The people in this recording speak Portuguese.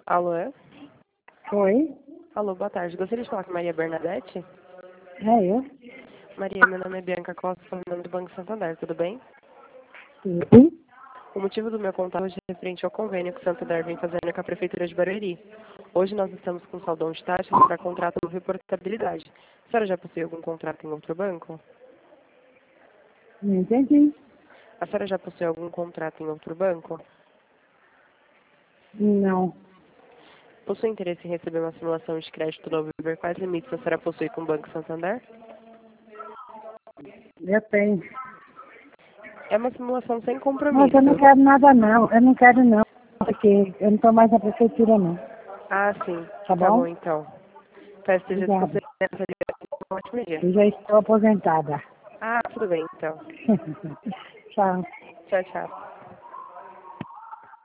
Alô, é? Oi, Alô, boa tarde. Gostaria de falar com Maria Bernadette? é eu. Maria, meu nome é Bianca Costa, falando do Banco Santander, tudo bem? Sim. O motivo do meu contato hoje é referente ao convênio que o Santander vem fazendo com a Prefeitura de Barueri. Hoje nós estamos com saldão de taxas para contrato novo e portabilidade. A senhora já possui algum contrato em outro banco? Não entendi. A senhora já possui algum contrato em outro banco? Não. Possui interesse em receber uma simulação de crédito novo e ver quais limites a senhora possui com o Banco Santander? Eu tenho. É uma simulação sem Mas compromisso. eu não quero nada não. Eu não quero não. Porque eu não estou mais na prefeitura não. Ah, sim. Tá Tá bom, bom? então. Peço Obrigada. desculpas. Um ótimo dia. Eu já estou aposentada. Ah, tudo bem, então. Tchau. Tchau, tchau.